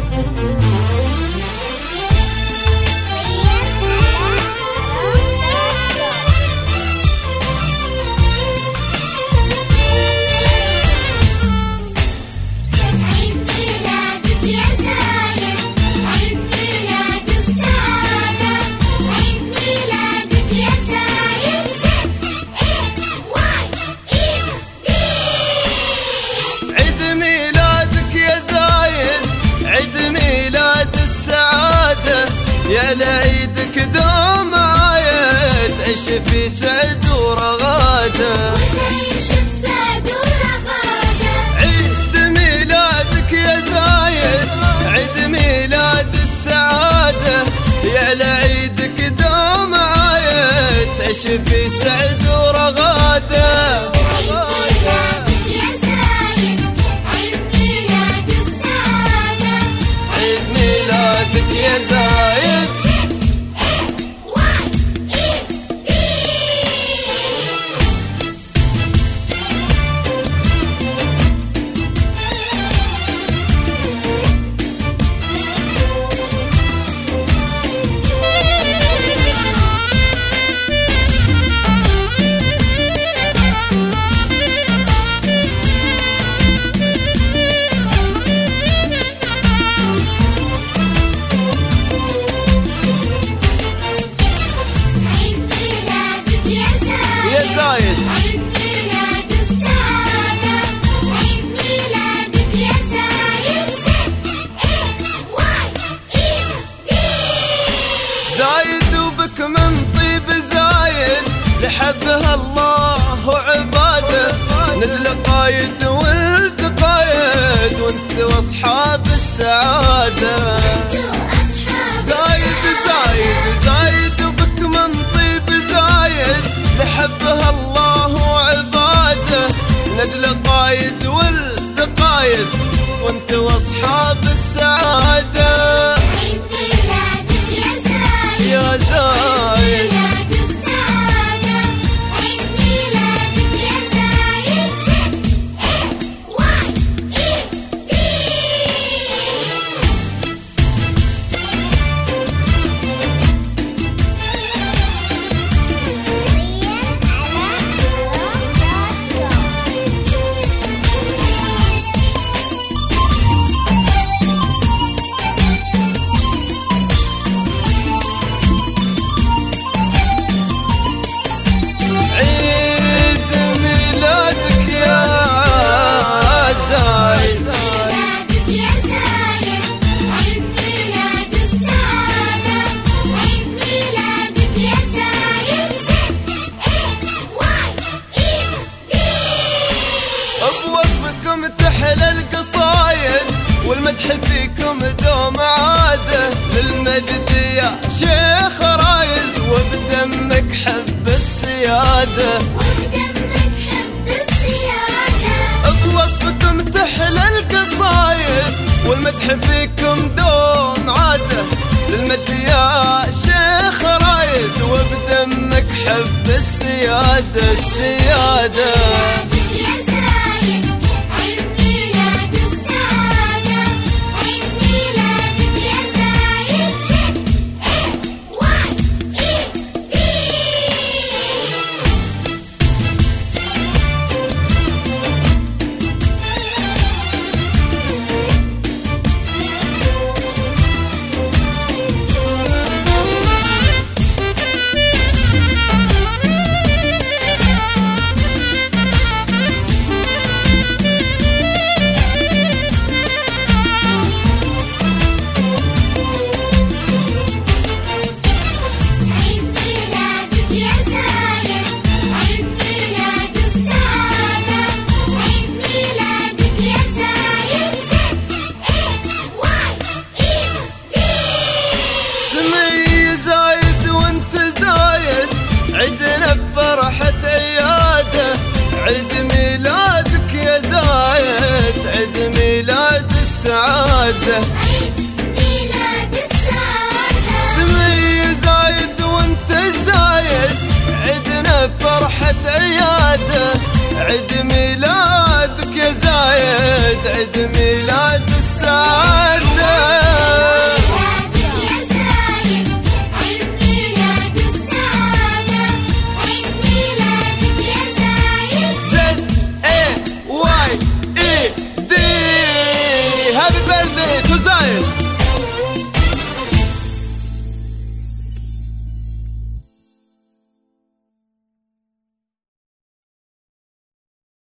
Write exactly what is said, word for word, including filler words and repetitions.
يا لعيدك دوم عايد عيش في سعد ورغاده وتعيش في سعد ورغاده. عيد ميلادك يا زايد عيد ميلاد السعاده يا لعيدك دوم عايد عيش في سعد ورغاده. عيد ميلادك يا زايد زايد. عيد ميلاد السعادة عيد ميلادك يا زايد. زايد وبك من طيب زايد لحبها الله وعباده نجل قايد ولد قايد وانت واصحاب السعاده. زايد زايد زايد وبك من طيب زايد لحبها الله وعباده نجل قايد ولد قايد وانت واصحاب السعاده. عيد ميلادك يا زايد يا زايد ميلاد السعادة عيد ميلادك يا زايد. بوصفكم تحلى القصايد والمدح فيكم دوم عاده للمجد يا شيخ رايد وبدمك حب السياده. وبدمك حب السيادة. بوصفكم تحلى القصايد والمدح فيكم دوم عاده للمجد يا شيخ رايد وبدمك حب السياده السياده. عيدنا بفرحة عياده عيد ميلادك يا زايد عيد ميلاد السعادة.